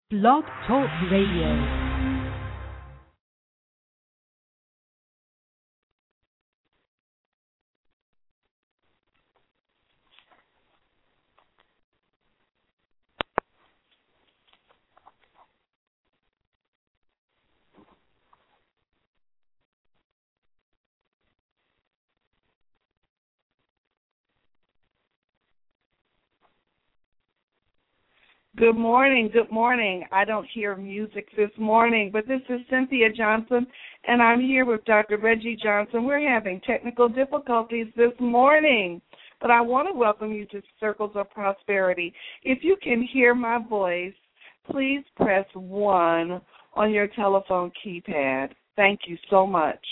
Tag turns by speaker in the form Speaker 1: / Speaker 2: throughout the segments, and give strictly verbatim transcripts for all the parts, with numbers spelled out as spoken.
Speaker 1: Blog Talk Radio.
Speaker 2: Good morning, good morning. I don't hear music this morning, but this is Cynthia Johnson, and I'm here with Doctor Reggie Johnson. We're having technical difficulties this morning, but I want to welcome you to Circles of Prosperity. If you can hear my voice, please press one on your telephone keypad. Thank you so much.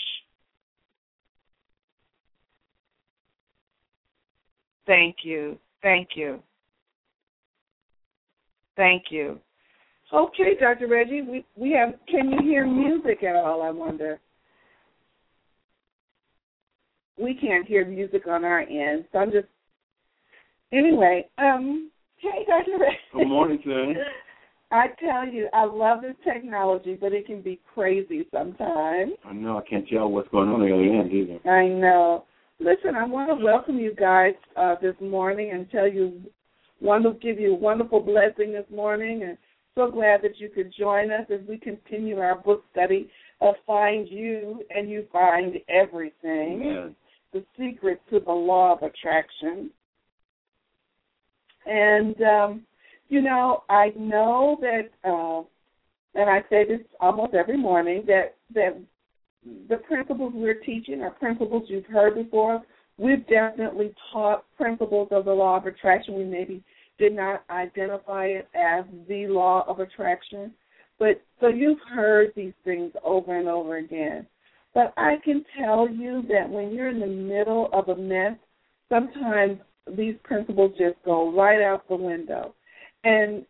Speaker 2: Thank you. Thank you. Thank you. Okay, Doctor Reggie, we, we have, can you hear music at all, I wonder? We can't hear music on our end, so I'm just, anyway, um, hey, Doctor Reggie.
Speaker 3: Good morning, sir.
Speaker 2: I tell you, I love this technology, but it can be crazy sometimes.
Speaker 3: I know, I can't tell what's going on the other end either.
Speaker 2: I know. Listen, I want to welcome you guys uh, this morning and tell you, want to give you a wonderful blessing this morning, and so glad that you could join us as we continue our book study of Find You and You Find Everything,
Speaker 3: Amen.
Speaker 2: The Secret to the Law of Attraction. And, um, you know, I know that, uh, and I say this almost every morning, that, that the principles we're teaching are principles you've heard before. We've definitely taught principles of the law of attraction. We maybe did not identify it as the law of attraction. But so you've heard these things over and over again. But I can tell you that when you're in the middle of a mess, sometimes these principles just go right out the window. And,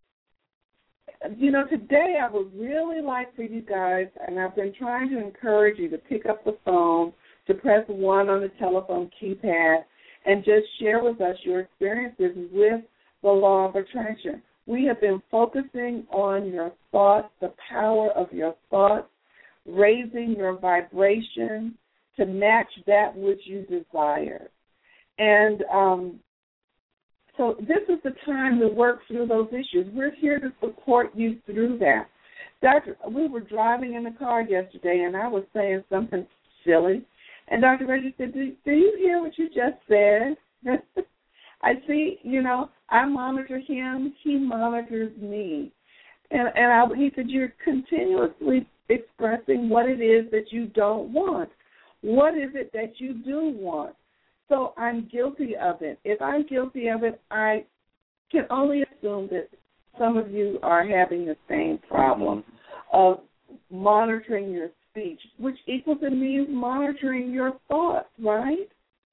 Speaker 2: you know, today I would really like for you guys, and I've been trying to encourage you to pick up the phone, to press one on the telephone keypad, and just share with us your experiences with the law of attraction. We have been focusing on your thoughts, the power of your thoughts, raising your vibration to match that which you desire. And um, so this is the time to work through those issues. We're here to support you through that. Doctor, we were driving in the car yesterday, and I was saying something silly. And Doctor Reggie said, do, do you hear what you just said? I see, you know, I monitor him. He monitors me. And, and I, he said, you're continuously expressing what it is that you don't want. What is it that you do want? So I'm guilty of it. If I'm guilty of it, I can only assume that some of you are having the same problem of monitoring your speech, which equals and means monitoring your thoughts, right?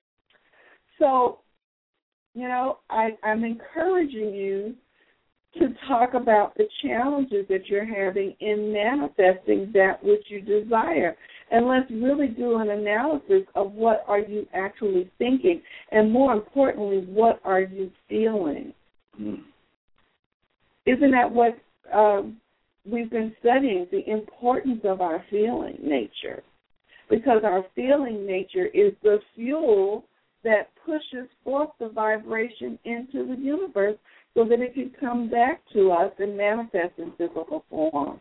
Speaker 2: So, you know, I, I'm encouraging you to talk about the challenges that you're having in manifesting that which you desire. And let's really do an analysis of what are you actually thinking, and more importantly, what are you feeling? Mm. Isn't that what um, we've been studying, the importance of our feeling nature? Because our feeling nature is the fuel that pushes forth the vibration into the universe so that it can come back to us and manifest in physical form.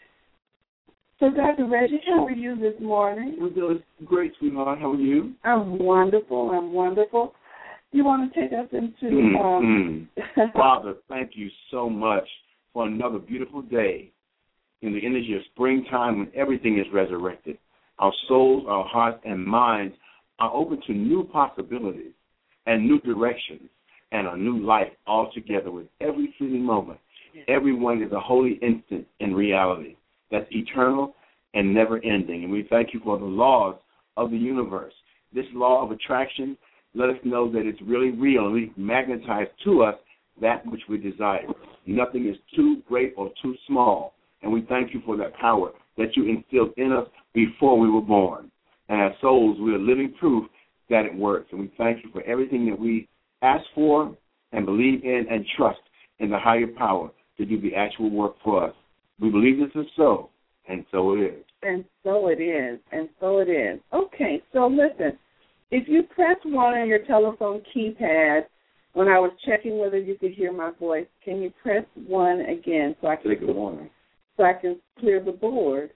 Speaker 2: So, Doctor Reggie, how are you this morning?
Speaker 3: I'm doing great, sweetheart. How are you?
Speaker 2: I'm wonderful. I'm wonderful. You want to take us into...
Speaker 3: Mm-hmm. Um... Father, thank you so much for another beautiful day in the energy of springtime when everything is resurrected. Our souls, our hearts, and minds are open to new possibilities and new directions and a new life altogether with every fleeting moment. Everyone is a holy instant in reality that's eternal and never-ending. And we thank you for the laws of the universe. This law of attraction, let us know that it's really real, and we magnetize to us that which we desire. Nothing is too great or too small, and we thank you for that power that you instilled in us before we were born. And as souls, we are living proof that it works, and we thank you for everything that we ask for and believe in and trust in the higher power to do the actual work for us. We believe this is so, and so it is.
Speaker 2: And so it is, and so it is. Okay, so listen, if you press one on your telephone keypad, when I was checking whether you could hear my voice, can you press one again so I can
Speaker 3: Take a warning.
Speaker 2: so I can clear the board?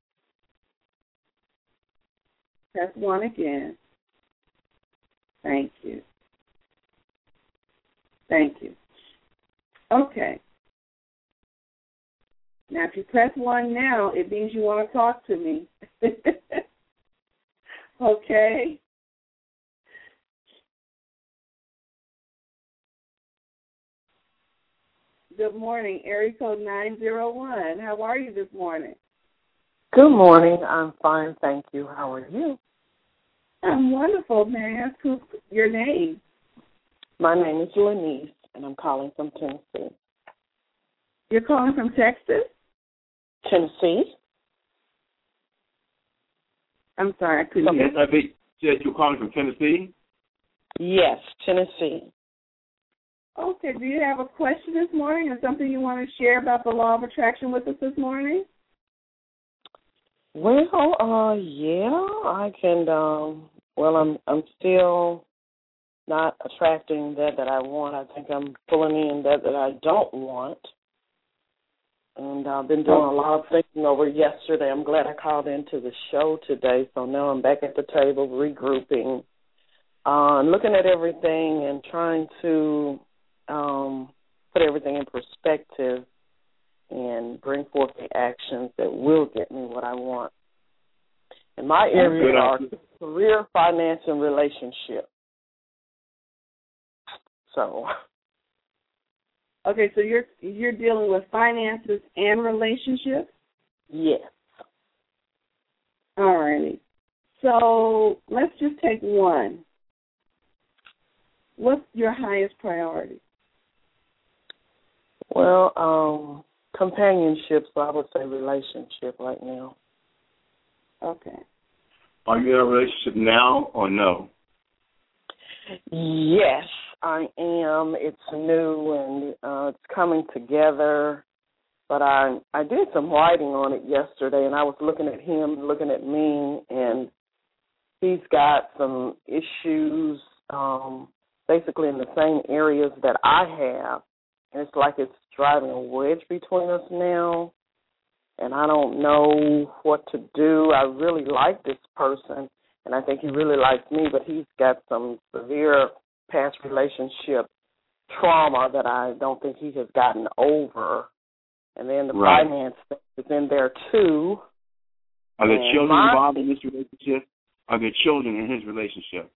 Speaker 2: Press one again. Thank you. Thank you. Okay. Now, if you press one now, it means you want to talk to me. Okay? Good morning, area code nine zero one. How are you this morning?
Speaker 4: Good morning. I'm fine, thank you. How are you?
Speaker 2: I'm wonderful, man. Who's your name?
Speaker 4: My name is Lanice, and I'm calling from Tennessee.
Speaker 2: You're calling from Texas?
Speaker 4: Tennessee?
Speaker 2: I'm sorry, I couldn't hear.
Speaker 3: Yes, I think you said you're calling from Tennessee?
Speaker 4: Yes, Tennessee.
Speaker 2: Okay, do you have a question this morning or something you want to share about the law of attraction with us this morning?
Speaker 4: Well, uh, yeah, I can, um, well, I'm I'm still not attracting that that I want. I think I'm pulling in that that I don't want. And I've been doing a lot of thinking over yesterday. I'm glad I called into the show today, so now I'm back at the table regrouping, uh, looking at everything and trying to um, put everything in perspective and bring forth the actions that will get me what I want. And my areas are career, finance, and relationship. So...
Speaker 2: Okay, so you're you're dealing with finances and relationships?
Speaker 4: Yes.
Speaker 2: All righty. So let's just take one. What's your highest priority?
Speaker 4: Well, um, companionship, so I would say relationship right now.
Speaker 2: Okay.
Speaker 3: Are you in a relationship now or no?
Speaker 4: Yes, I am. It's new and uh, it's coming together. But I I did some writing on it yesterday, and I was looking at him, looking at me, and he's got some issues um, basically in the same areas that I have. And it's like it's driving a wedge between us now, and I don't know what to do. I really like this person, and I think he really likes me, but he's got some severe past relationship trauma that I don't think he has gotten over. And then the
Speaker 3: right.
Speaker 4: finance is in there, too.
Speaker 3: Are there
Speaker 4: and
Speaker 3: children
Speaker 4: my,
Speaker 3: involved in this relationship? Are there children in his relationship?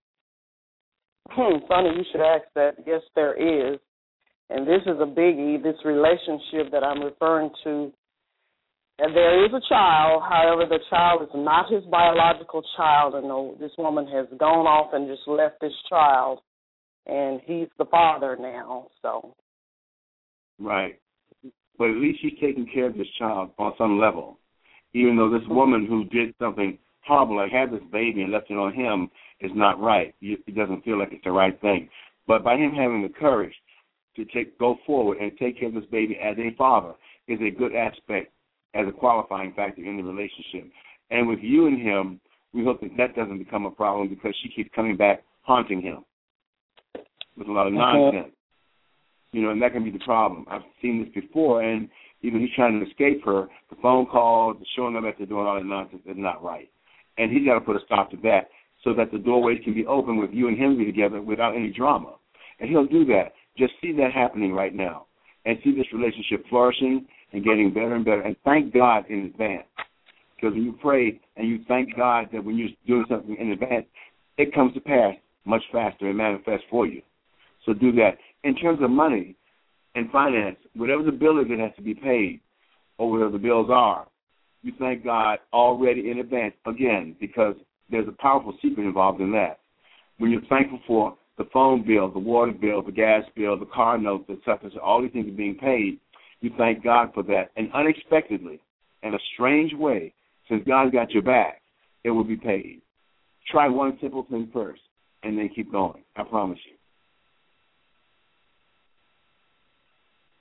Speaker 4: Hmm, funny you should ask that. Yes, there is. And this is a biggie, this relationship that I'm referring to. And there is a child. However, the child is not his biological child. And no, this woman has gone off and just left this child. And he's the father now, so.
Speaker 3: Right. But at least he's taking care of this child on some level. Even though this woman who did something horrible, like had this baby and left it on him, is not right. He doesn't feel like it's the right thing. But by him having the courage to take, go forward and take care of this baby as a father is a good aspect as a qualifying factor in the relationship. And with you and him, we hope that that doesn't become a problem because she keeps coming back haunting him with a lot of nonsense. You know, and that can be the problem. I've seen this before, and even he's trying to escape her. The phone calls, the showing up at the door, and all that nonsense is not right. And he's got to put a stop to that so that the doorways can be open with you and him be together without any drama. And he'll do that. Just see that happening right now and see this relationship flourishing and getting better and better. And thank God in advance. Because when you pray and you thank God that when you're doing something in advance, it comes to pass much faster and manifests for you. So do that. In terms of money and finance, whatever the bill is that has to be paid or whatever the bills are, you thank God already in advance, again, because there's a powerful secret involved in that. When you're thankful for the phone bill, the water bill, the gas bill, the car note, et cetera, so all these things are being paid, you thank God for that. And unexpectedly, in a strange way, since God's got your back, it will be paid. Try one simple thing first, and then keep going. I promise you.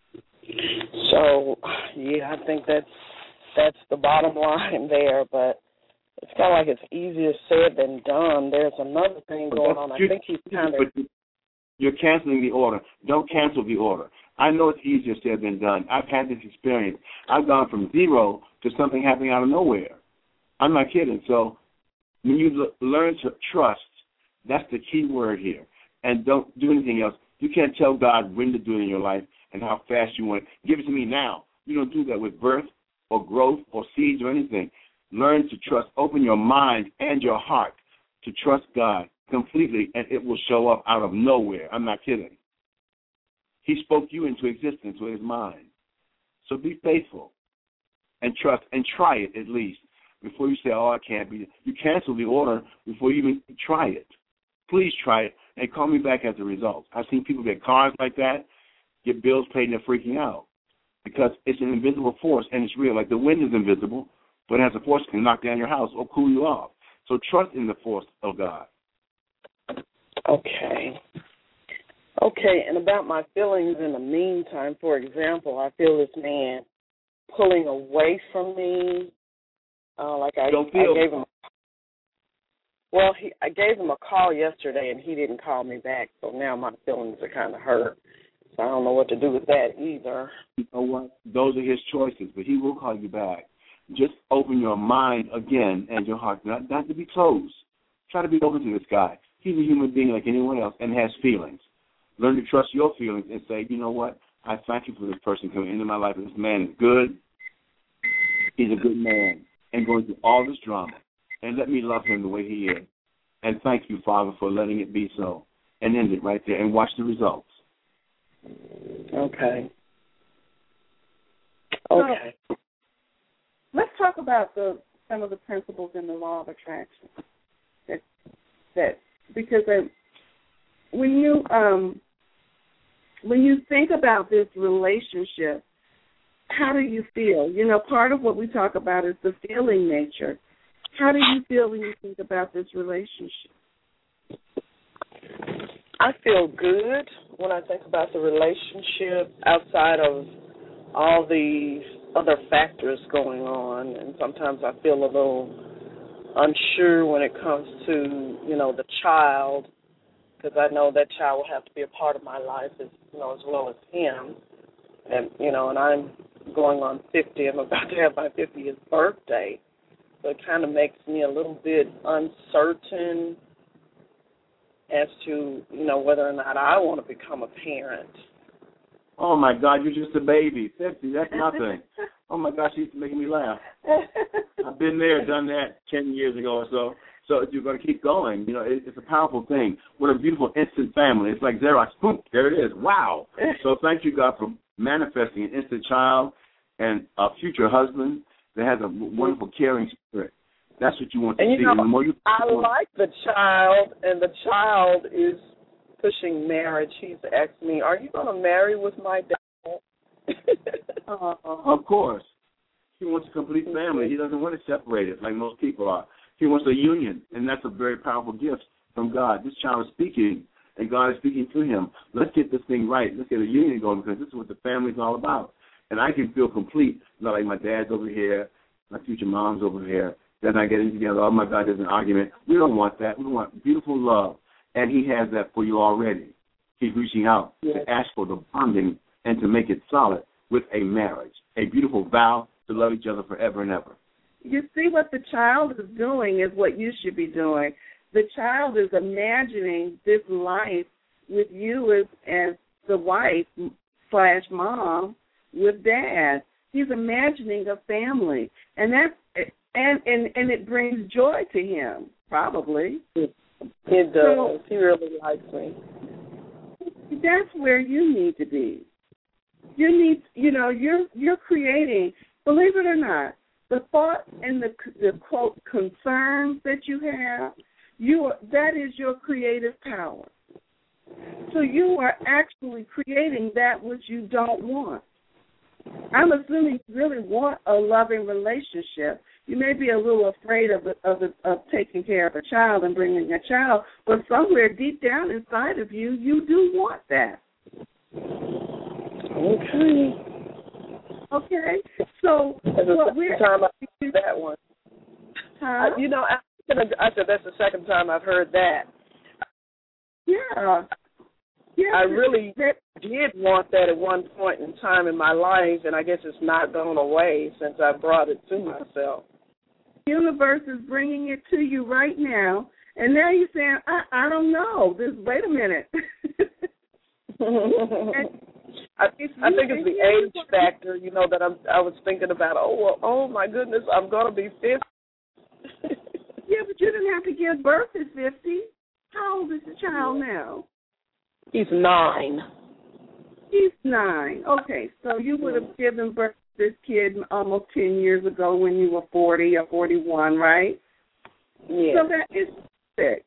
Speaker 4: So, yeah, I think that's that's the bottom line there, but it's kind of like it's easier said than done. There's another thing going on. I think he's kind of...
Speaker 3: You're canceling the order. Don't cancel the order. I know it's easier said than done. I've had this experience. I've gone from zero to something happening out of nowhere. I'm not kidding. So when you l- learn to trust, that's the key word here. And don't do anything else. You can't tell God when to do it in your life and how fast you want it. Give it to me now. You don't do that with birth or growth or seeds or anything. Learn to trust. Open your mind and your heart to trust God completely, and it will show up out of nowhere. I'm not kidding. He spoke you into existence with his mind. So be faithful and trust and try it at least before you say, oh, I can't be. You cancel the order before you even try it. Please try it and call me back as a result. I've seen people get cars like that, get bills paid, and they're freaking out because it's an invisible force, and it's real. Like the wind is invisible, but it has a force that can knock down your house or cool you off. So trust in the force of God.
Speaker 4: Okay. Okay, and about my feelings in the meantime, for example, I feel this man pulling away from me. Uh, like I,
Speaker 3: Don't feel.
Speaker 4: I gave him. Well, he, I gave him a call yesterday, and he didn't call me back, so now my feelings are kind of hurt. So I don't know what to do with that either.
Speaker 3: You know what? Those are his choices, but he will call you back. Just open your mind again and your heart, not, not to be closed. Try to be open to this guy. He's a human being like anyone else and has feelings. Learn to trust your feelings and say, you know what? I thank you for this person coming into my life. This man is good. He's a good man and going through all this drama. And let me love him the way he is. And thank you, Father, for letting it be so. And end it right there and watch the results.
Speaker 4: Okay. Okay.
Speaker 2: So, let's talk about the some of the principles in the law of attraction. That that because I, when you um when you think about this relationship, how do you feel? You know, part of what we talk about is the feeling nature. How do you feel when you think about this relationship?
Speaker 4: I feel good when I think about the relationship outside of all these other factors going on, and sometimes I feel a little unsure when it comes to, you know, the child, because I know that child will have to be a part of my life as, you know, as well as him. And, you know, and I'm going on fifty. I'm about to have my fiftieth birthday. So it kind of makes me a little bit uncertain as to, you know, whether or not I want to become a parent.
Speaker 3: Oh, my God, you're just a baby. fifty, that's nothing. Oh, my gosh, she's making me laugh. I've been there, done that ten years ago or so. So you're going to keep going. You know, it, it's a powerful thing. What a beautiful instant family. It's like Xerox. Boom, there it is. Wow. So thank you, God, for manifesting an instant child and a future husband that has a wonderful, caring spirit. That's what you want to
Speaker 4: and,
Speaker 3: see.
Speaker 4: You know,
Speaker 3: and the more you
Speaker 4: I like the child, and the child is pushing marriage. He's asked me, are you going to marry with my dad?
Speaker 3: uh, of course. He wants a complete family. He doesn't want to separate it like most people are. He wants a union, and that's a very powerful gift from God. This child is speaking, and God is speaking through him. Let's get this thing right. Let's get a union going, because this is what the family is all about. And I can feel complete, not like my dad's over here, my future mom's over here. They're not getting together. Oh, my God, there's an argument. We don't want that. We want beautiful love, and he has that for you already. He's reaching out yes. to ask for the bonding and to make it solid with a marriage, a beautiful vow to love each other forever and ever.
Speaker 2: You see, what the child is doing is what you should be doing. The child is imagining this life with you as, as the wife slash mom with dad. He's imagining a family, and that's and and, and it brings joy to him, probably.
Speaker 4: It, it does. So, he really likes me.
Speaker 2: That's where you need to be. You need, you know, you're you're creating. Believe it or not, the thoughts and the the quote concerns that you have, you are, that is your creative power. So you are actually creating that which you don't want. I'm assuming you really want a loving relationship. You may be a little afraid of of, of taking care of a child and bringing a child, but somewhere deep down inside of you, you do want that.
Speaker 4: Okay.
Speaker 2: Okay, so
Speaker 4: that's the
Speaker 2: what
Speaker 4: second
Speaker 2: we're
Speaker 4: time I've heard that one.
Speaker 2: huh?
Speaker 4: I, you know, I, I said that's the second time I've heard that.
Speaker 2: Yeah, yeah.
Speaker 4: I really
Speaker 2: that,
Speaker 4: did want that at one point in time in my life, and I guess it's not gone away since I brought it to myself.
Speaker 2: The universe is bringing it to you right now, and now you're saying, I, I don't know. This, wait a minute.
Speaker 4: I, I think it's the age factor, you know, that I'm, I was thinking about, oh, well, oh, my goodness, I'm going to be fifty.
Speaker 2: Yeah, but you didn't have to give birth at fifty. How old is the child now?
Speaker 4: He's nine.
Speaker 2: He's nine. Okay, so you would have given birth to this kid almost ten years ago when you were forty or forty-one, right?
Speaker 4: Yeah.
Speaker 2: So that is sick.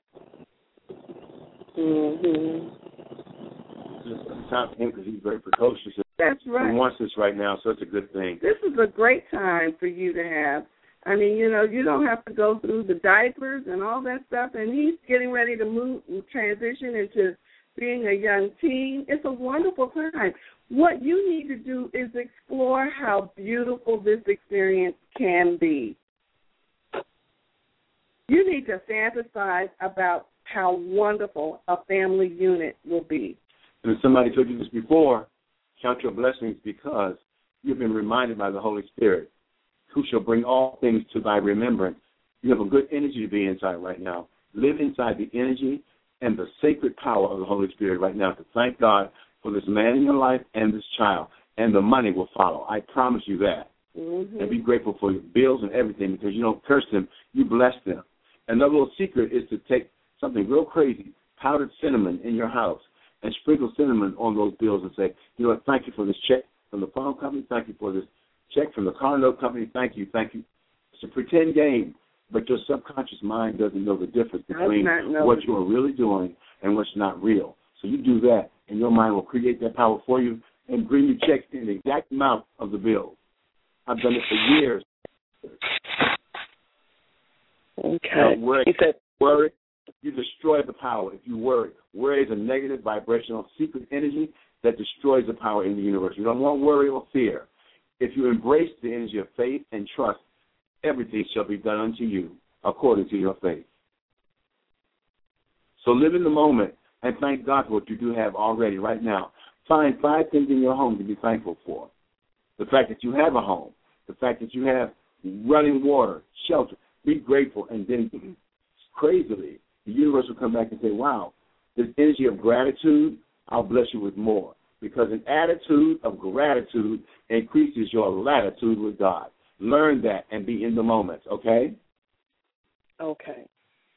Speaker 4: Mm-hmm.
Speaker 3: It's time for him because he's very precocious.
Speaker 2: That's right.
Speaker 3: He wants this right now, so it's a good thing.
Speaker 2: This is a great time for you to have. I mean, you know, you don't have to go through the diapers and all that stuff, and he's getting ready to move and transition into being a young teen. It's a wonderful time. What you need to do is explore how beautiful this experience can be. You need to fantasize about how wonderful a family unit will be.
Speaker 3: And if somebody told you this before, count your blessings because you've been reminded by the Holy Spirit, who shall bring all things to thy remembrance. You have a good energy to be inside right now. Live inside the energy and the sacred power of the Holy Spirit right now to thank God for this man in your life and this child. And the money will follow. I promise you that.
Speaker 2: Mm-hmm.
Speaker 3: And be grateful for your bills and everything because you don't curse them, you bless them. And the little secret is to take something real crazy, powdered cinnamon in your house, and sprinkle cinnamon on those bills and say, you know what, thank you for this check from the phone company, thank you for this check from the car note company, thank you, thank you. It's a pretend game, but your subconscious mind doesn't know the difference between what you are really doing and what's not real. So you do that, and your mind will create that power for you and bring you checks in the exact amount of the bill. I've done it for years.
Speaker 4: Okay.
Speaker 3: Worry,
Speaker 4: he said,
Speaker 3: worry, you destroy the power if you worry. Worry is a negative vibrational secret energy that destroys the power in the universe. You don't want worry or fear. If you embrace the energy of faith and trust, everything shall be done unto you according to your faith. So live in the moment and thank God for what you do have already right now. Find five things in your home to be thankful for. The fact that you have a home, the fact that you have running water, shelter. Be grateful, and then crazily, the universe will come back and say, wow, this energy of gratitude, I'll bless you with more. Because an attitude of gratitude increases your latitude with God. Learn that and be in the moment, okay?
Speaker 4: Okay.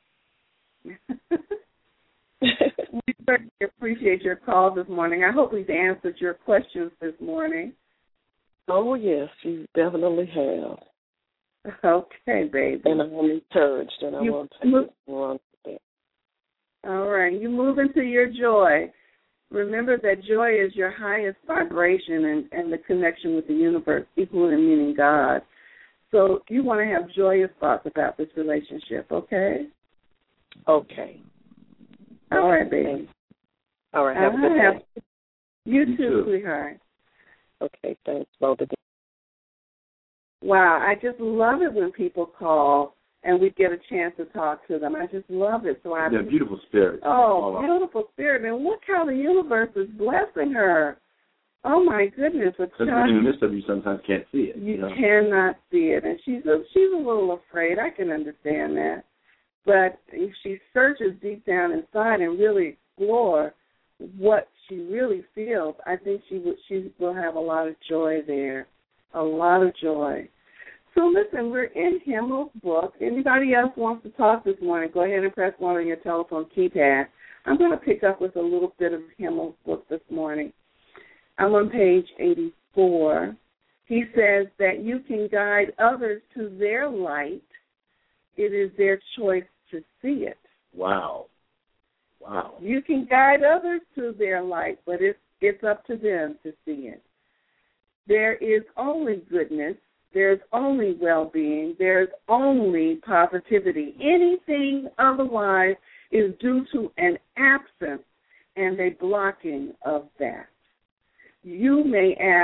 Speaker 2: We certainly appreciate your call this morning. I hope we've answered your questions this morning.
Speaker 4: Oh, yes, you definitely have.
Speaker 2: Okay, baby.
Speaker 4: And I'm encouraged, and I
Speaker 2: you
Speaker 4: want to take
Speaker 2: move,
Speaker 4: it run with that.
Speaker 2: All right. You move into your joy. Remember that joy is your highest vibration and, and the connection with the universe, equal and meaning God. So you want to have joyous thoughts about this relationship, okay?
Speaker 4: Okay.
Speaker 2: All right, baby.
Speaker 4: All right. Have a good day.
Speaker 2: You,
Speaker 3: You
Speaker 2: too,
Speaker 3: too,
Speaker 2: sweetheart.
Speaker 4: Okay, thanks, both of you.
Speaker 2: Wow, I just love it when people call and we get a chance to talk to them. I just love it. So I
Speaker 3: They're beautiful spirits.
Speaker 2: Oh, beautiful spirit. And look how the universe is blessing her. Oh, my goodness.
Speaker 3: Because in the midst of you sometimes can't see it.
Speaker 2: You,
Speaker 3: you know?
Speaker 2: cannot see it. And she's a, she's a little afraid. I can understand that. But if she searches deep down inside and really explore what she really feels, I think she would, she will have a lot of joy there. A lot of joy. So listen, we're in Himmel's book. Anybody else wants to talk this morning, go ahead and press one on your telephone keypad. I'm going to pick up with a little bit of Himmel's book this morning. I'm on page eighty-four. He says that you can guide others to their light. It is their choice to see it.
Speaker 3: Wow. Wow.
Speaker 2: You can guide others to their light, but it's, it's up to them to see it. There is only goodness. There's only well-being. There's only positivity. Anything otherwise is due to an absence and a blocking of that. You may ask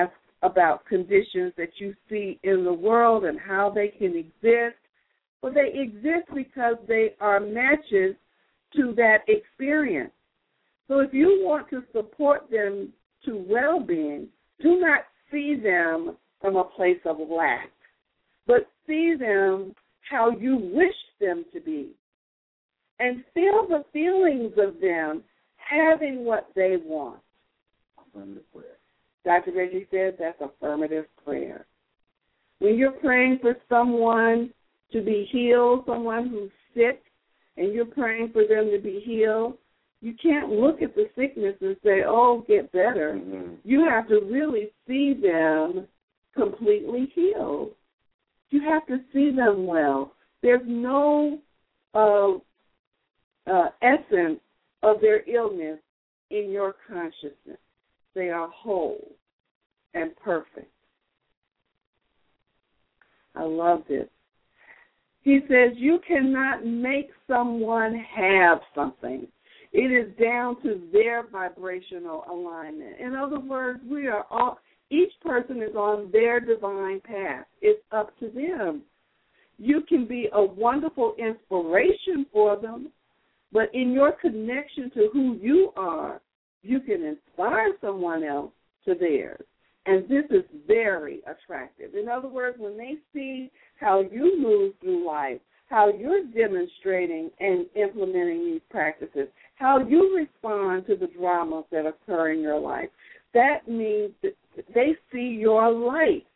Speaker 2: about conditions that you see in the world and how they can exist. Well, they exist because they are matches to that experience. So if you want to support them to well-being, do not see them from a place of lack, but see them how you wish them to be. And feel the feelings of them having what they want. Affirmative prayer. Doctor Reggie said that's affirmative prayer. When you're praying for someone to be healed, someone who's sick, and you're praying for them to be healed, you can't look at the sickness and say, oh, get better. Mm-hmm. You have to really see them completely healed. You have to see them well. There's no uh, uh, essence of their illness in your consciousness. They are whole and perfect. I love this. He says you cannot make someone have something. It is down to their vibrational alignment. In other words, we are all, each person is on their divine path. It's up to them. You can be a wonderful inspiration for them, but in your connection to who you are, you can inspire someone else to theirs. And this is very attractive. In other words, when they see how you move through life, how you're demonstrating and implementing these practices, how you respond to the dramas that occur in your life, that means that they see your light.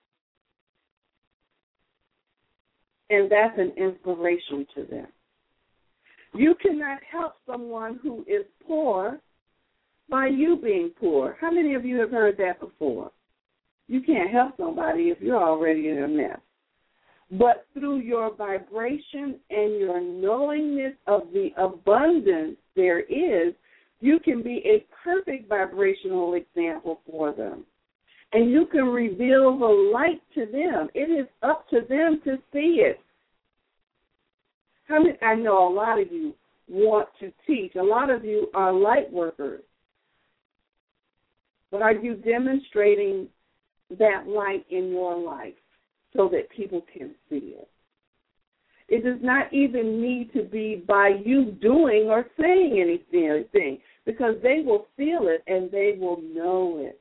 Speaker 2: And that's an inspiration to them. You cannot help someone who is poor by you being poor. How many of you have heard that before? You can't help somebody if you're already in a mess. But through your vibration and your knowingness of the abundance there is, you can be a perfect vibrational example for them. And you can reveal the light to them. It is up to them to see it. How many, I know a lot of you want to teach. A lot of you are light workers. But are you demonstrating that light in your life so that people can see it? It does not even need to be by you doing or saying anything, because they will feel it and they will know it.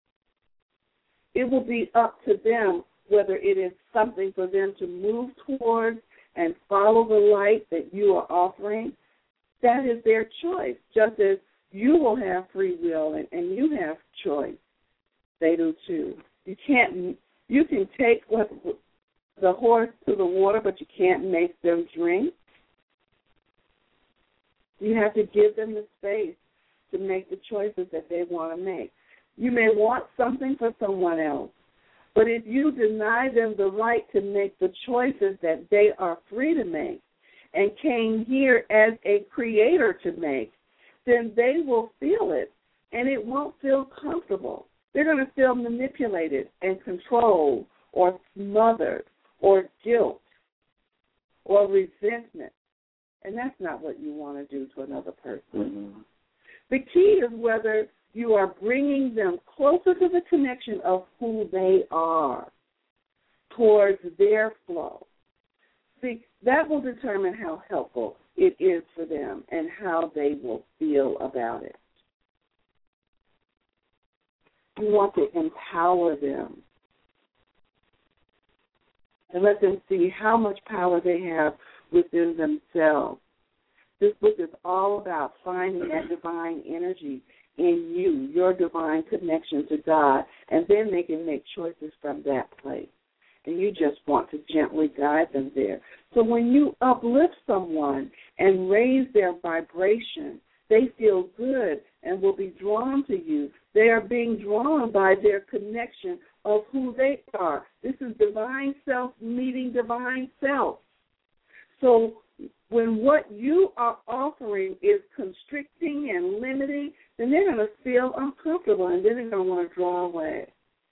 Speaker 2: It will be up to them whether it is something for them to move towards and follow the light that you are offering. That is their choice, just as you will have free will and, and you have choice. They do too. You can't. You can take what, the horse to the water, but you can't make them drink. You have to give them the space to make the choices that they want to make. You may want something for someone else, but if you deny them the right to make the choices that they are free to make and came here as a creator to make, then they will feel it, and it won't feel comfortable. They're going to feel manipulated and controlled or smothered or guilt or resentment, and that's not what you want to do to another person. Mm-hmm. The key is whether you are bringing them closer to the connection of who they are towards their flow. See, that will determine how helpful it is for them and how they will feel about it. You want to empower them and let them see how much power they have within themselves. This book is all about finding that divine energy in you, your divine connection to God, and then they can make choices from that place. And you just want to gently guide them there. So when you uplift someone and raise their vibration, they feel good and will be drawn to you. They are being drawn by their connection of who they are. This is divine self meeting divine self. So when what you are offering is constricting and limiting, then they're going to feel uncomfortable and then they're going to want to draw away.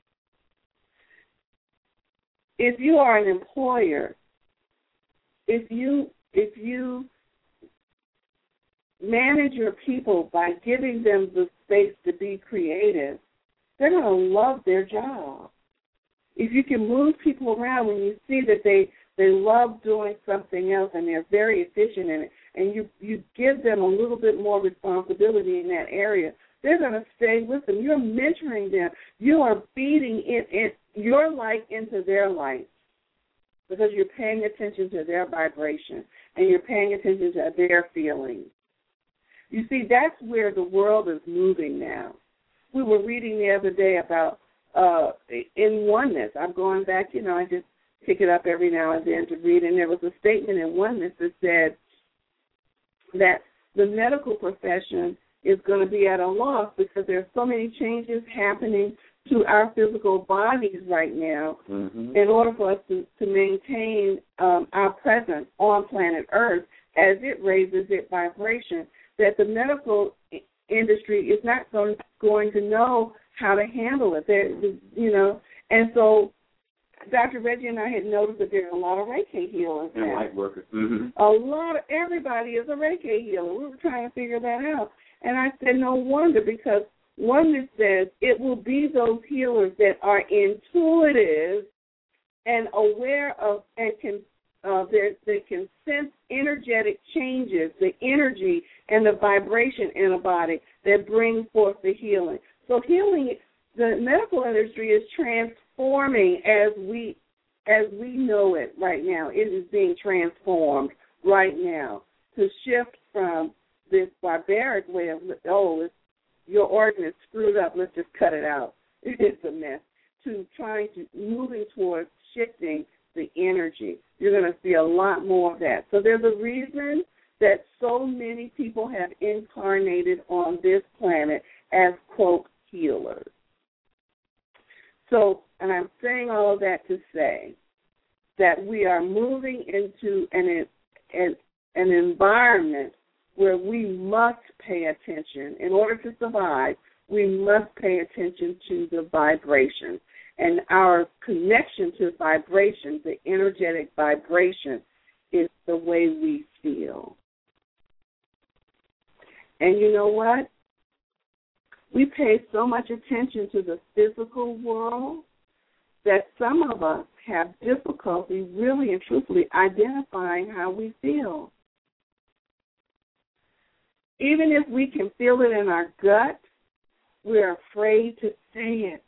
Speaker 2: If you are an employer, if you if you manage your people by giving them the space to be creative, they're going to love their job. If you can move people around when you see that they, they love doing something else and they're very efficient in it, and you, you give them a little bit more responsibility in that area, they're going to stay with them. You're mentoring them. You are feeding it, it, your light into their light because you're paying attention to their vibration and you're paying attention to their feelings. You see, that's where the world is moving now. We were reading the other day about uh, in oneness. I'm going back, you know, I just pick it up every now and then to read, and there was a statement in oneness that said that the medical profession is going to be at a loss because there are so many changes happening to our physical bodies right now mm-hmm. in order for us to, to maintain um, our presence on planet Earth as it raises its vibration, that the medical industry is not going, going to know how to handle it. They're, you know, and so Doctor Reggie and I had noticed that there are a lot of Reiki healers
Speaker 3: and
Speaker 2: now.
Speaker 3: light workers. Mm-hmm.
Speaker 2: A lot of everybody is a Reiki healer. We were trying to figure that out, and I said no wonder, because oneness says it will be those healers that are intuitive and aware of and can uh, they can sense energetic changes, the energy and the vibration in a body that bring forth the healing. So healing, the medical industry is transforming as we as we know it right now. It is being transformed right now to shift from this barbaric way of, oh, it's, your organ is screwed up, let's just cut it out. It's a mess. To trying to, moving towards shifting the energy. You're going to see a lot more of that. So there's a reason that so many people have incarnated on this planet as, quote, healers. So, and I'm saying all of that to say that we are moving into an, an, an environment where we must pay attention. In order to survive, we must pay attention to the vibration. And our connection to vibration, the energetic vibration, is the way we feel. And you know what? We pay so much attention to the physical world that some of us have difficulty really and truthfully identifying how we feel. Even if we can feel it in our gut, we're afraid to say it.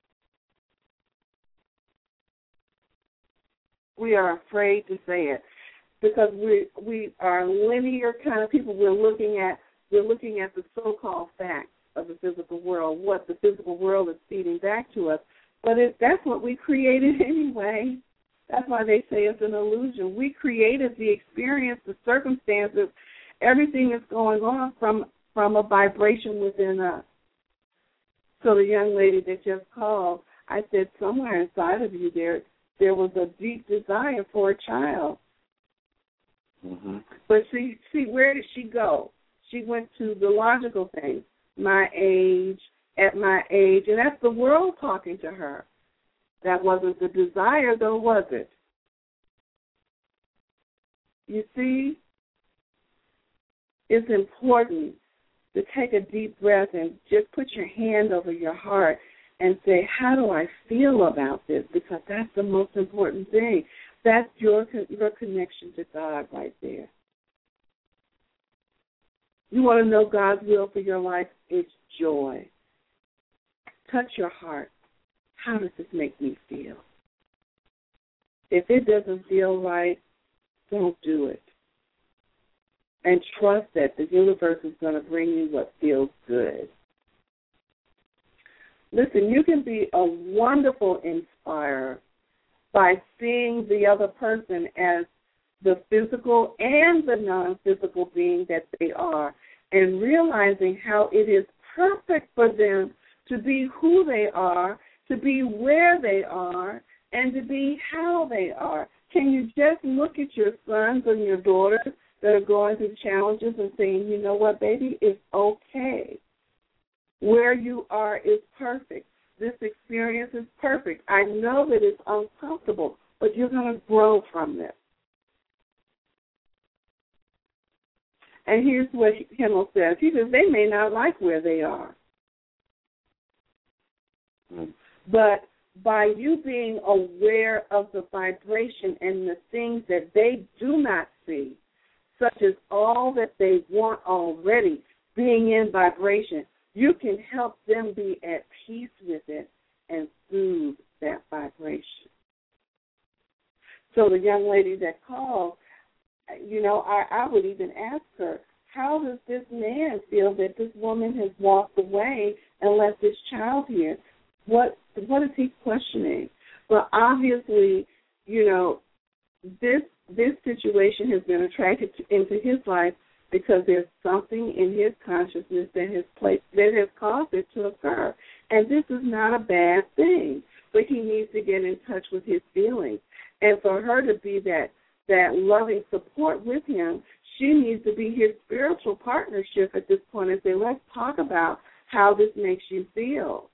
Speaker 2: We are afraid to say it because we we are linear kind of people. We're looking at we're looking at the so-called facts of the physical world, what the physical world is feeding back to us. But it, that's what we created anyway. That's why they say it's an illusion. We created the experience, the circumstances, everything that's going on from from a vibration within us. So the young lady that just called, I said somewhere inside of you there there was a deep desire for a child. Mm-hmm. But see, see, where did she go? She went to the logical things, my age, at my age, and that's the world talking to her. That wasn't the desire, though, was it? You see, it's important to take a deep breath and just put your hand over your heart and say, how do I feel about this? Because that's the most important thing. That's your your connection to God right there. You want to know God's will for your life? It's joy. Touch your heart. How does this make me feel? If it doesn't feel right, don't do it. And trust that the universe is going to bring you what feels good. Listen, you can be a wonderful inspirer by seeing the other person as the physical and the non-physical being that they are, and realizing how it is perfect for them to be who they are, to be where they are, and to be how they are. Can you just look at your sons and your daughters that are going through challenges and saying, you know what, baby, it's okay. Where you are is perfect. This experience is perfect. I know that it's uncomfortable, but you're going to grow from this. And here's what Himmel says. He says they may not like where they are.
Speaker 3: Mm.
Speaker 2: But by you being aware of the vibration and the things that they do not see, such as all that they want already being in vibration, you can help them be at peace with it and soothe that vibration. So the young lady that called, you know, I, I would even ask her, how does this man feel that this woman has walked away and left this child here? What what is he questioning? Well, obviously, you know, this this situation has been attracted to, into his life because there's something in his consciousness that has placed, that has caused it to occur. And this is not a bad thing, but he needs to get in touch with his feelings. And for her to be that that loving support with him, she needs to be his spiritual partnership at this point and say, let's talk about how this makes you feel.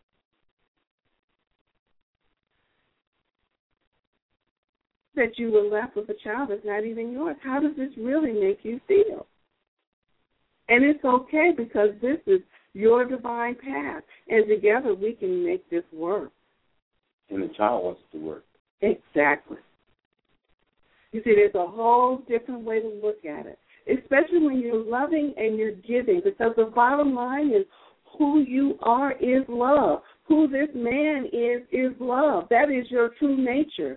Speaker 2: That you were left with a child that's not even yours. How does this really make you feel? And it's okay because this is your divine path. And together we can make this work.
Speaker 3: And the child wants it to work.
Speaker 2: Exactly. You see, there's a whole different way to look at it, especially when you're loving and you're giving, because the bottom line is who you are is love. Who this man is is love. That is your true nature.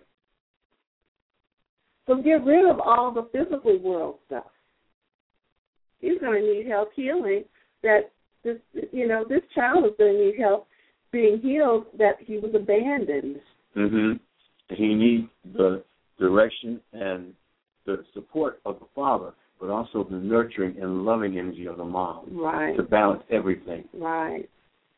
Speaker 2: So get rid of all the physical world stuff. He's going to need help healing. That this, you know, this child is going to need help being healed. That he was abandoned.
Speaker 3: Mm-hmm. He needs the direction and the support of the father, but also the nurturing and loving energy of the mom.
Speaker 2: Right.
Speaker 3: To balance everything.
Speaker 2: Right.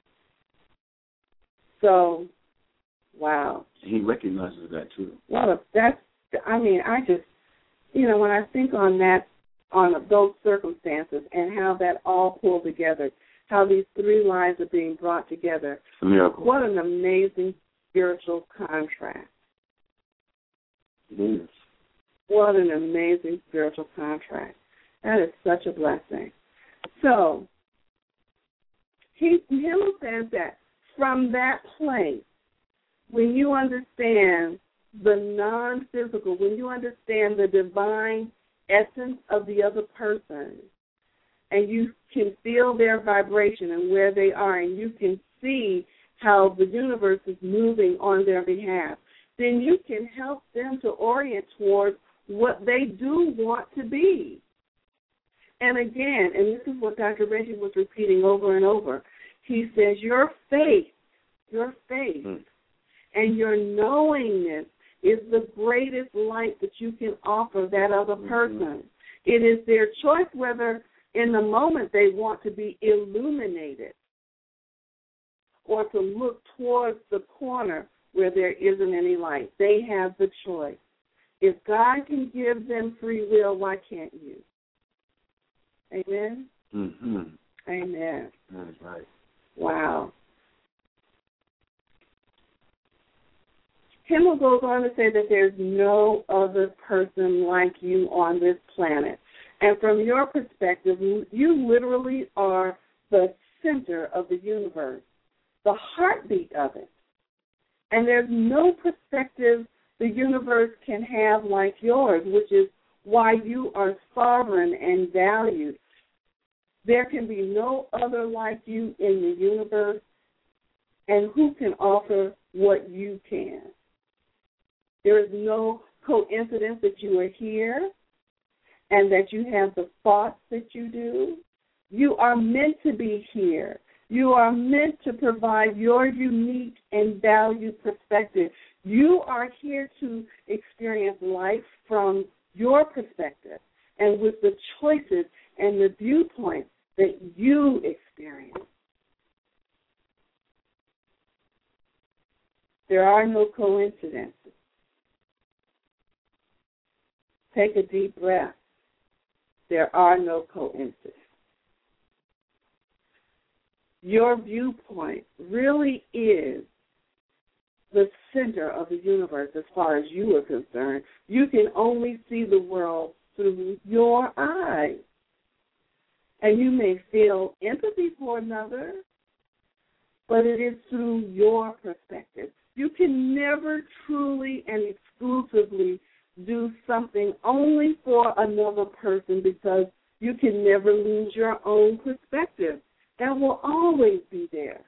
Speaker 2: So, wow.
Speaker 3: He recognizes that too.
Speaker 2: What a that's. I mean, I just, you know, when I think on that, on those circumstances and how that all pulled together, how these three lives are being brought together,
Speaker 3: it's a miracle.
Speaker 2: What an amazing spiritual contrast.
Speaker 3: It is.
Speaker 2: What an amazing spiritual contrast. That is such a blessing. So, he, Himmel says that from that place, when you understand the non-physical, when you understand the divine essence of the other person, and you can feel their vibration and where they are, and you can see how the universe is moving on their behalf, then you can help them to orient towards what they do want to be. And again, and this is what Doctor Reggie was repeating over and over, he says your faith, your faith, mm. and your knowingness is the greatest light that you can offer that other person. Mm-hmm. It is their choice whether in the moment they want to be illuminated or to look towards the corner where there isn't any light. They have the choice. If God can give them free will, why can't you? Amen?
Speaker 3: Mm-hmm.
Speaker 2: Amen.
Speaker 3: That's right.
Speaker 2: Wow. Himmel goes on to say that there's no other person like you on this planet. And from your perspective, you literally are the center of the universe, the heartbeat of it. And there's no perspective the universe can have like yours, which is why you are sovereign and valued. There can be no other like you in the universe, and who can offer what you can. There is no coincidence that you are here and that you have the thoughts that you do. You are meant to be here. You are meant to provide your unique and valued perspective. You are here to experience life from your perspective and with the choices and the viewpoints that you experience. There are no coincidences. Take a deep breath. There are no coincidences. Your viewpoint really is the center of the universe as far as you are concerned. You can only see the world through your eyes. And you may feel empathy for another, but it is through your perspective. You can never truly and exclusively do something only for another person because you can never lose your own perspective. That will always be there.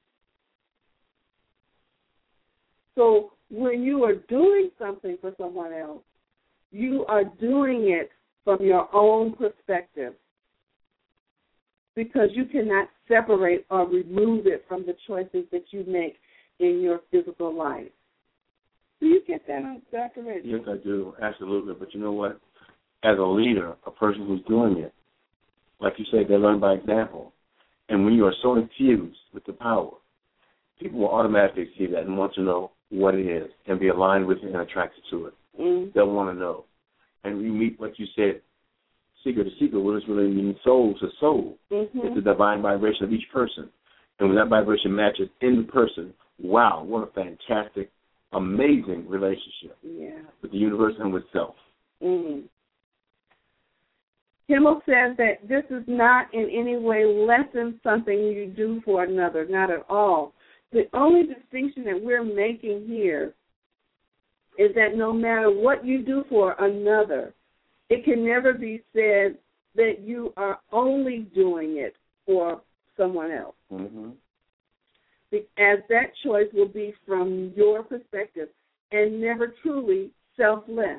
Speaker 2: So when you are doing something for someone else, you are doing it from your own perspective because you cannot separate or remove it from the choices that you make in your physical life. Do you get that, Doctor Reggie?
Speaker 3: Yes, I do, absolutely. But you know what? As a leader, a person who's doing it, like you say, they learn by example. And when you are so infused with the power, people will automatically see that and want to know what it is and be aligned with it and attracted to it.
Speaker 2: Mm.
Speaker 3: They'll want to know. And you meet what you said, seeker to seeker, what does really mean soul to soul.
Speaker 2: Mm-hmm.
Speaker 3: It's the divine vibration of each person. And when that vibration matches in the person, wow, what a fantastic, amazing relationship
Speaker 2: yeah.
Speaker 3: with the universe and with self.
Speaker 2: Mm. Kimmel says that this is not in any way less than something you do for another, not at all. The only distinction that we're making here is that no matter what you do for another, it can never be said that you are only doing it for someone else.
Speaker 3: Mm-hmm.
Speaker 2: As that choice will be from your perspective and never truly selfless.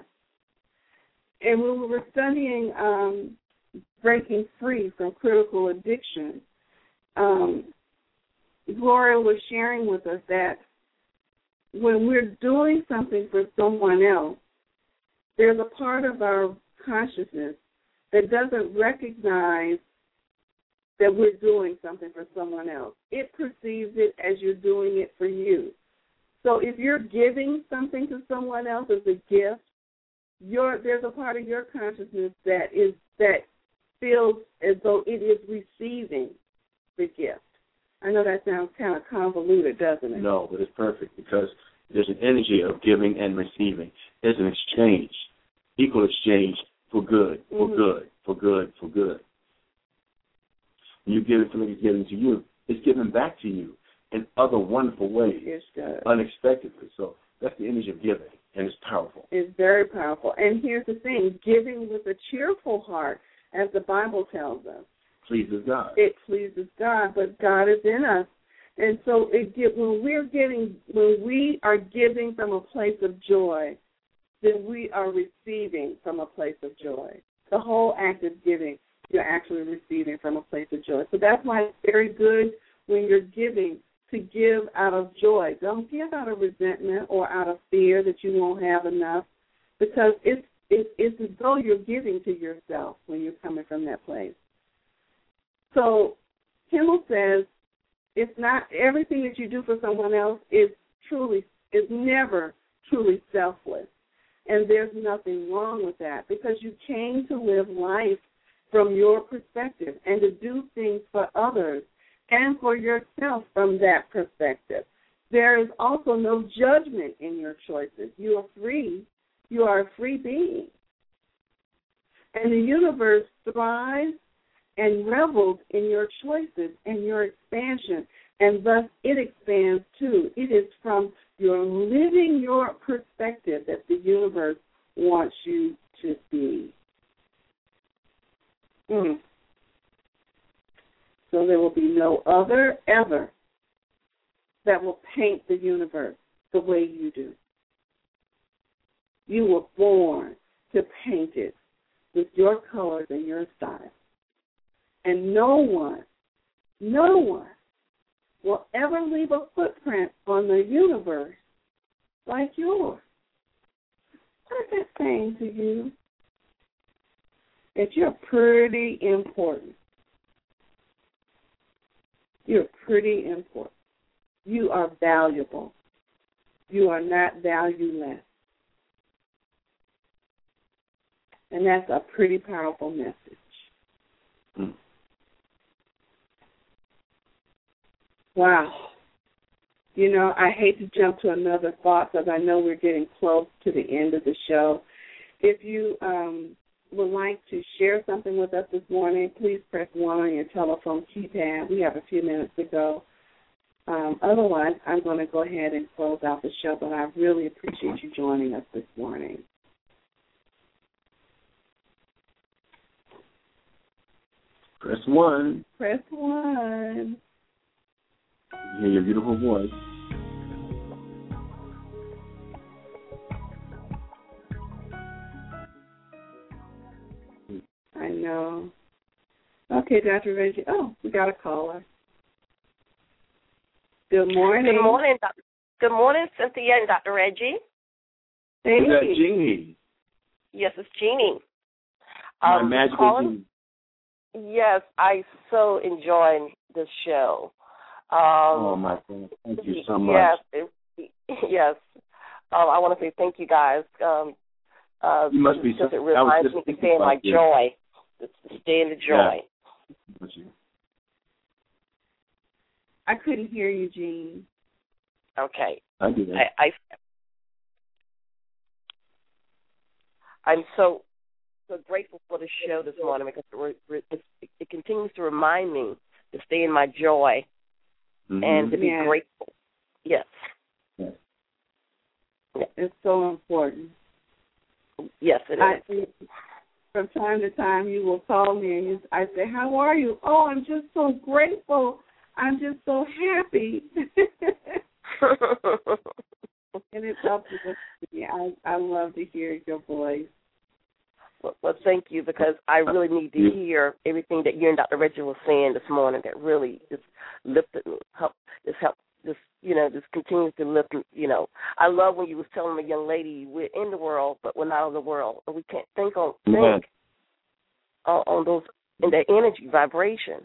Speaker 2: And when we were studying um, breaking free from critical addiction, um, Gloria was sharing with us that when we're doing something for someone else, there's a part of our consciousness that doesn't recognize that we're doing something for someone else. It perceives it as you're doing it for you. So if you're giving something to someone else as a gift, your, there's a part of your consciousness that is that feels as though it is receiving the gift. I know that sounds kind of convoluted, doesn't it?
Speaker 3: No, but it's perfect because there's an energy of giving and receiving. There's an exchange, equal exchange for good, for
Speaker 2: mm-hmm.
Speaker 3: good, for good, for good. When you give it, something is given to you. It's given back to you in other wonderful ways,
Speaker 2: yes,
Speaker 3: unexpectedly. So that's the energy of giving, and it's powerful.
Speaker 2: It's very powerful. And here's the thing, giving with a cheerful heart, as the Bible tells us.
Speaker 3: Pleases God.
Speaker 2: It pleases God, but God is in us. And so it get, when we're getting, when we are giving from a place of joy, then we are receiving from a place of joy. The whole act of giving, you're actually receiving from a place of joy. So that's why it's very good when you're giving to give out of joy. Don't give out of resentment or out of fear that you won't have enough, because it's it's, it's as though you're giving to yourself when you're coming from that place. So Kimmel says it's not everything that you do for someone else is truly is never truly selfless, and there's nothing wrong with that because you came to live life from your perspective and to do things for others and for yourself from that perspective. There is also no judgment in your choices. You are free. You are a free being. And the universe thrives and revels in your choices and your expansion, and thus it expands too. It is from your living your perspective that the universe wants you to be. Mm. So there will be no other ever that will paint the universe the way you do. You were born to paint it with your colors and your style. And no one, no one will ever leave a footprint on the universe like yours. What is that saying to you? That you're pretty important. You're pretty important. You are valuable. You are not valueless. And that's a pretty powerful message.
Speaker 3: Mm.
Speaker 2: Wow. You know, I hate to jump to another thought because I know we're getting close to the end of the show. If you um, would like to share something with us this morning, please press one on your telephone keypad. We have a few minutes to go. Um, otherwise, I'm going to go ahead and close out the show, but I really appreciate you joining us this morning.
Speaker 3: Press one.
Speaker 2: Press one.
Speaker 3: Hear your beautiful voice.
Speaker 2: I know. Okay, Doctor Reggie. Oh, we got a caller. Good morning.
Speaker 5: Good morning, Doctor Good morning, Cynthia and Doctor Reggie.
Speaker 2: Thank
Speaker 3: Is that
Speaker 2: you.
Speaker 3: Jeannie?
Speaker 5: Yes, it's Jeannie.
Speaker 3: My
Speaker 5: Um,
Speaker 3: magical
Speaker 5: calling,
Speaker 3: Jeannie.
Speaker 5: Yes, I so enjoy this show. Um,
Speaker 3: Oh, my God. Thank you so much.
Speaker 5: Yes, it, yes. Um, I want to say thank you guys. Um, uh,
Speaker 3: You must be
Speaker 5: because
Speaker 3: so,
Speaker 5: it reminds me to stay in my
Speaker 3: you.
Speaker 5: joy, to stay in the joy.
Speaker 3: Yeah.
Speaker 2: I couldn't hear you, Jean.
Speaker 5: Okay.
Speaker 3: I do that.
Speaker 5: I, I, I'm so so grateful for the show this morning because it, it, it continues to remind me to stay in my joy
Speaker 3: mm-hmm.
Speaker 5: and to be
Speaker 2: yeah.
Speaker 5: grateful. Yes.
Speaker 3: Yes.
Speaker 2: Yeah. It's so important.
Speaker 5: Yes, it is.
Speaker 2: I, from time to time, you will call me and you, I say, "How are you?" "Oh, I'm just so grateful. I'm just so happy." And it's up to me. I, I love to hear your voice.
Speaker 5: Well, well, thank you, because I really need to hear everything that you and Doctor Reggie was saying this morning. That really just lifted me, help, just help, just you know, just continues to lift me. You know, I love when you was telling the young lady we're in the world, but we're not of the world, and we can't think on think
Speaker 3: yeah.
Speaker 5: on, on those in that energy vibration.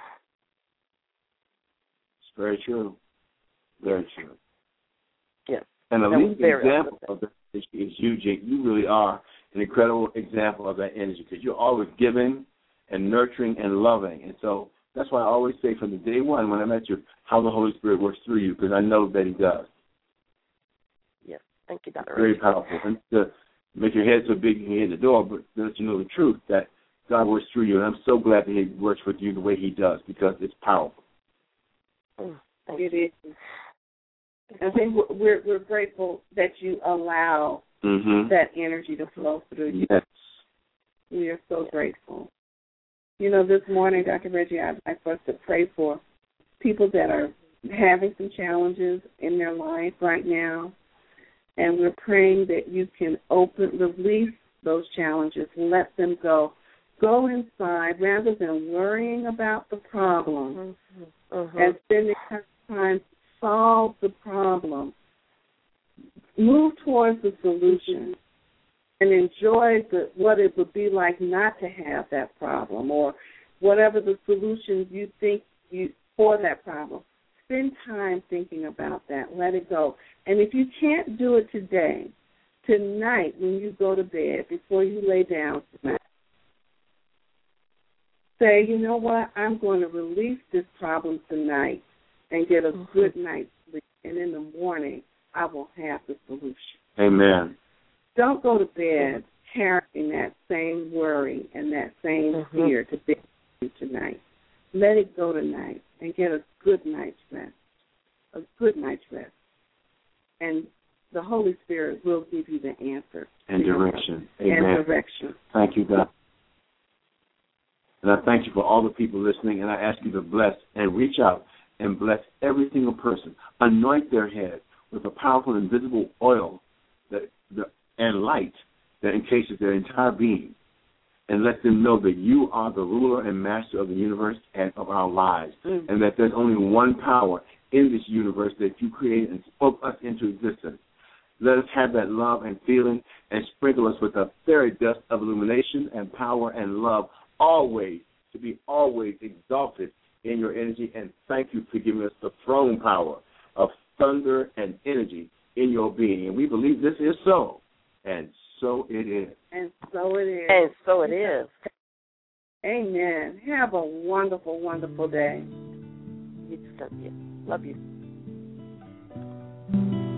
Speaker 3: It's very true. Very true.
Speaker 5: Yes.
Speaker 3: And a
Speaker 5: That was
Speaker 3: leading
Speaker 5: very
Speaker 3: example of that is is you, Jake. You really are an incredible example of that energy because you're always giving and nurturing and loving. And so that's why I always say from the day one when I met you how the Holy Spirit works through you, because I know that he does.
Speaker 5: Yes. Thank you, Doctor
Speaker 3: Very
Speaker 5: Reggie.
Speaker 3: powerful. And to make your head so big you can hear the door, but to let you know the truth that God works through you. And I'm so glad that he works with you the way he does because it's powerful.
Speaker 5: Mm, thank
Speaker 2: It
Speaker 5: you.
Speaker 2: is. I think we're we're grateful that you allow
Speaker 3: mm-hmm.
Speaker 2: that energy to flow through you.
Speaker 3: Yes.
Speaker 2: We are so grateful. You know, this morning, Doctor Reggie, I'd like for us to pray for people that are having some challenges in their life right now, and we're praying that you can open, release those challenges, let them go. Go inside rather than worrying about the problem
Speaker 5: Mm-hmm. Mm-hmm.
Speaker 2: and spending time solve the problem. Move towards the solution and enjoy the, what it would be like not to have that problem or whatever the solutions you think you for that problem. Spend time thinking about that. Let it go. And if you can't do it today, tonight when you go to bed, before you lay down tonight, say, you know what, I'm going to release this problem tonight and get a
Speaker 5: mm-hmm.
Speaker 2: good night's sleep. And in the morning, I will have the solution.
Speaker 3: Amen.
Speaker 2: Don't go to bed carrying that same worry and that same
Speaker 5: mm-hmm.
Speaker 2: fear to bed tonight. Let it go tonight and get a good night's rest, a good night's rest. And the Holy Spirit will give you the answer.
Speaker 3: And direction. Amen.
Speaker 2: And direction.
Speaker 3: Thank you, God. And I thank you for all the people listening, and I ask you to bless and reach out and bless every single person. Anoint their head with a powerful invisible oil that, the, and light that encases their entire being, and let them know that you are the ruler and master of the universe and of our lives, mm. and that there's only one power in this universe that you created and spoke us into existence. Let us have that love and feeling and sprinkle us with the fairy dust of illumination and power and love always, to be always exalted in your energy, and thank you for giving us the throne power of thunder and energy in your being. And we believe this is so, and so it is.
Speaker 2: And so it is.
Speaker 5: And so it is.
Speaker 2: Amen. Have a wonderful, wonderful day.
Speaker 5: You too, love you. Love you.